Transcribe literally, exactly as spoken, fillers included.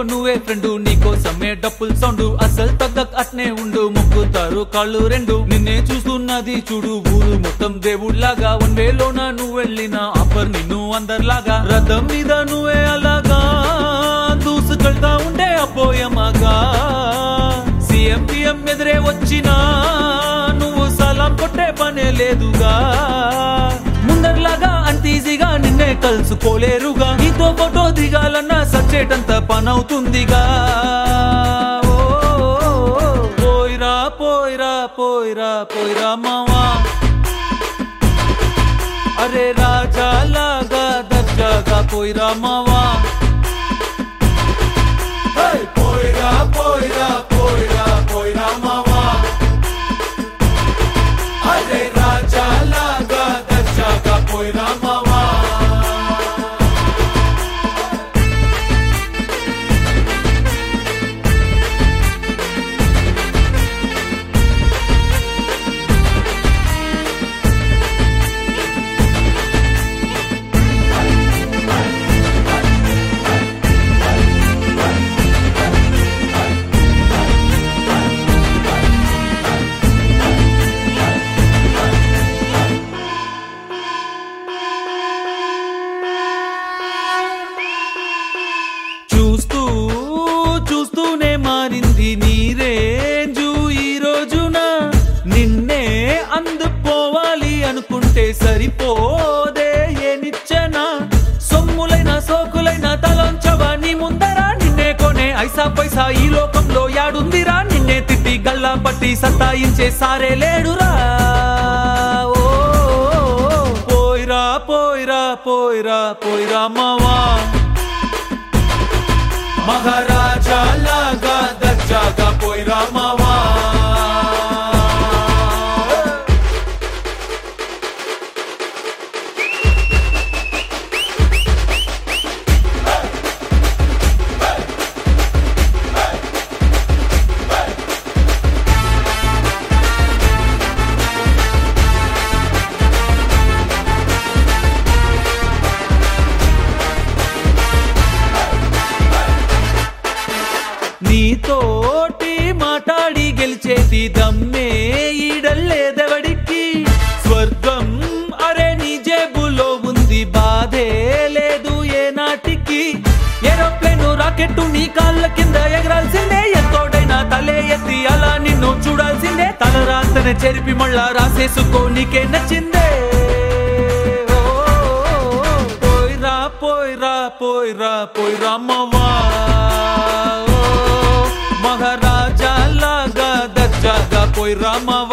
నువ్వే ఫ్రెండు నీకోసమే డప్పుల్ సౌండ్ అసలు తగ్గక్ అట్నే ఉండు మొక్కుతారు కాళ్ళు రెండు నిన్నే చూస్తున్నది చూడు ఊరు మొత్తం దేవుళ్లాగా వన్ వేలోన నువ్వు వెళ్ళిన ఆఫర్ నిన్ను అందరిలాగా రథం మీద నువ్వే అలాగా దూసుకెళ్తా ఉండే అపోయమాగా సీఎం పిఎం ఎదురే వచ్చినా నువ్వు సలాం కొట్టే పనే లేదుగా ముందర్లాగా అంత ఈజీగా నిన్నే కలుసుకోలేరుగా నీతో ఫోటో దిగాలన్నా సచ్చేటంత పనవుతుందిగా పోయిరా పోయిరా పోయిరా పోయిరా మావా అరే రాజా లాగా దర్జాగా పోయిరా మావా పోయిరా పోయిరా పోయిరా పోయిరా మావా అరే రాజా లాగా దర్జాగా పోయిరా మావా చూస్తూ చూస్తూనే మారింది నీ రేంజు ఈ రోజున నిన్నే అందుకోవాలి అనుకుంటే సరిపోదే ఏ నిచ్చెన సొమ్ములైన సోకులైన తలంచవా నీ ముందరా నిన్నే కొనే ఐసా పైసా ఈ లోకంలో యాడుందిరా నిన్నే తిట్టి గల్లా పట్టి సతాయించే సారే లేడురా ఓ పోయిరా పోయిరా పోయిరా పోయిరా మావా మహారాజా లాగా దర్జాగా పోయిరా మావా నీతోటి మాట్లాడి గెలిచేది దమ్మే ఈడల్లేదెవడికి స్వర్గం అరే నీ జేబులో ఉంది బాధే లేదు ఏ నాటికి ఏరోప్లేను రాకెట్టు నీ కాళ్ళ కింద ఎగరాల్సిందే ఎంతోడైనా తలే ఎత్తి అలా నిన్ను చూడాల్సిందే తల రాతనే చెరిపి మళ్ళా రాసేసుకో నీకే నచ్చిందే పోయిరా పోయిరా పోయిరా పోయిరా మావా మహారాజా లాగా దర్జాగా పోయిరా మావా